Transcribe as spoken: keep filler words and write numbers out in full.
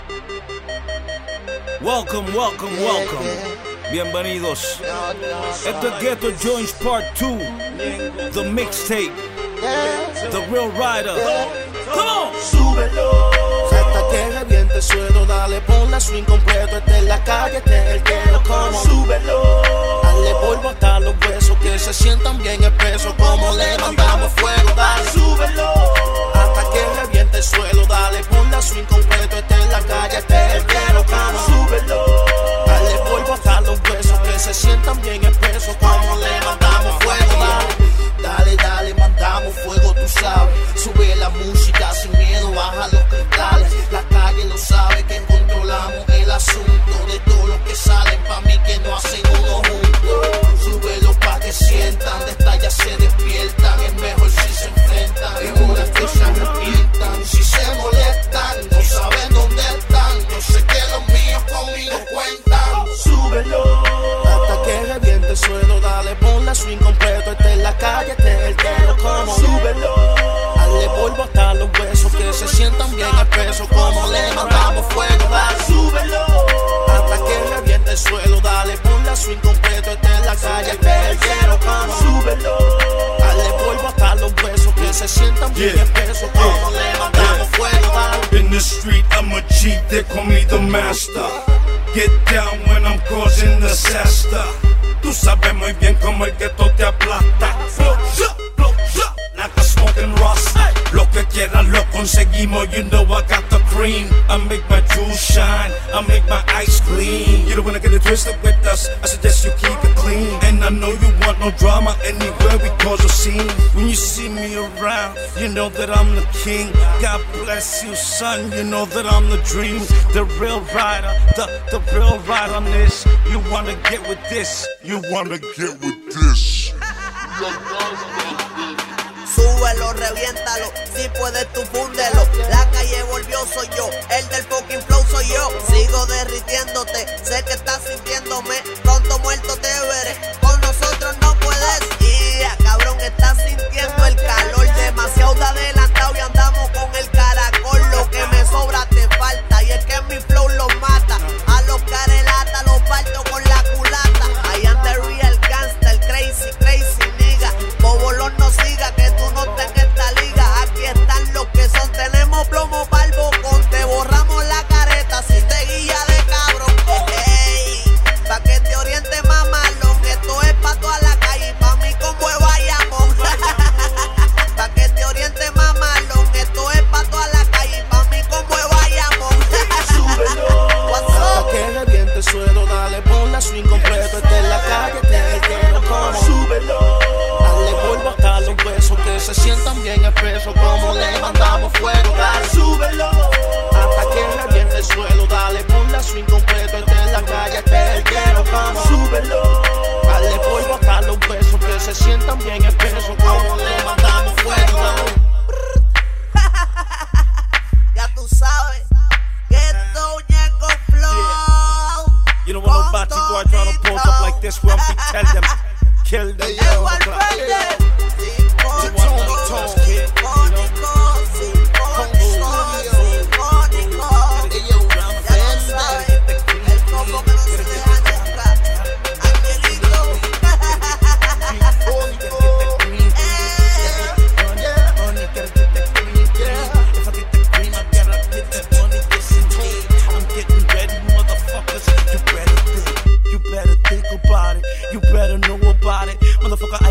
Welcome, welcome, welcome. Bienvenidos. Esto es Ghetto Joints Part two. The mixtape. The Real Rider. Come on. Súbelo. Hasta que reviente el suelo, dale, ponla swing completo. Este en la calle, este es el que lo como. Súbelo. Dale polvo hasta los huesos, que se sientan bien espesos. Como le mandamos fuego, dale. Súbelo. Hasta que reviente el suelo, dale, ponla swing completo. Este en la calle, este es el que lo como. Súbelo. Dale polvo hasta los huesos, que se sientan bien espesos. Como le mandamos fuego, dale. Dale, dale, mandamos fuego, tú sabes. Sube la música sin miedo, baja los cristales. La calle lo sabe que controlamos el asunto. De todos los que salen pa' mí que no hacen uno juntos. Súbelo pa' que sientan, de esta ya se despiertan. Es mejor si se enfrentan, mejor es que se arrepientan. Si se molestan, no saben dónde están. Yo sé que los míos conmigo cuentan. Súbelo hasta que reviente el suelo, dale, ponla swing completo. Este en la calle, este es el que lo como. Súbelo. Dale polvo hasta los huesos, que se sientan bien espesos. Como le mandamos fuego, dale. Súbelo. Hasta que reviente el suelo, dale, ponla swing completo. Este en la calle, este es el que lo como. Súbelo. Dale polvo hasta los huesos, que se sientan bien Yeah. espesos. Como Yeah. le mandamos Yeah. fuego, dale. In the street, I'm a G, they call me the master. Get down when I'm causing disaster. Tú sabes muy bien cómo el ghetto te aplasta. Blow, shot, blow, shot, like a smoking rust. Lo que quieras lo conseguimos, you know I got the cream. I make my jewels shine, I make my ice clean. You don't wanna get it twisted with us, I suggest you keep it clean. And I know you want no drama anywhere we cause a scene. When you see me around, you know that I'm the king. God bless you, son, you know that I'm the dream. The real rider, the, the real rider on this. You wanna get with this, you wanna get with this. Súbelo, reviéntalo, si puedes tú fúndelo. La calle volvió, soy yo, el del fucking flow soy yo. Sigo derritiéndote, sé que estás sintiéndome. Pronto muerto te veré, con nosotros no puedes ir. Cabrón, estás sintiendo el calor, demasiado de adelantado y andamos con el caracol. Lo que me sobra te falta, y es que mi flow los mata. A los carelata los parto con la culata. I am the real gangsta, el crazy, crazy nigga. Bobolón no siga, que tú no estés en esta liga. Aquí están los que son, tenemos plomo pa'l bocón. Te borramos la careta si te guilla de cabrón. Hey, pa' que te oriente mamalón. Esto es pa' toda la calle, pa' mí como vayamos. Pa' que te oriente mamalón. Esto es pa' toda la calle, pa' mí como vayamos. Hasta que reviente el suelo, dale, ponla swing completo. Este en la calle, este es el que lo como. Súbelo. Dale polvo hasta los huesos, que se sientan bien espesos. Como le mandamos fuego, dale. Súbelo. Hasta que reviente el suelo, dale, ponla swing completo. Este en la calle, este es el que lo como. Súbelo. Dale polvo hasta los huesos, que se sientan bien espesos. Como le mandamos fuego, dale. Ya tú sabes, Ghetto Ñengo Flow. You don't want no batty boy trying to pose up like this. Well, we tell them, kill them. El Valverde. Sinfónico, sinfónico, sinfónico, sinfónico. Ya tú sabes, el combo que no se deja nunca. Angelito. You better think about it, you better know about it. Motherfucker,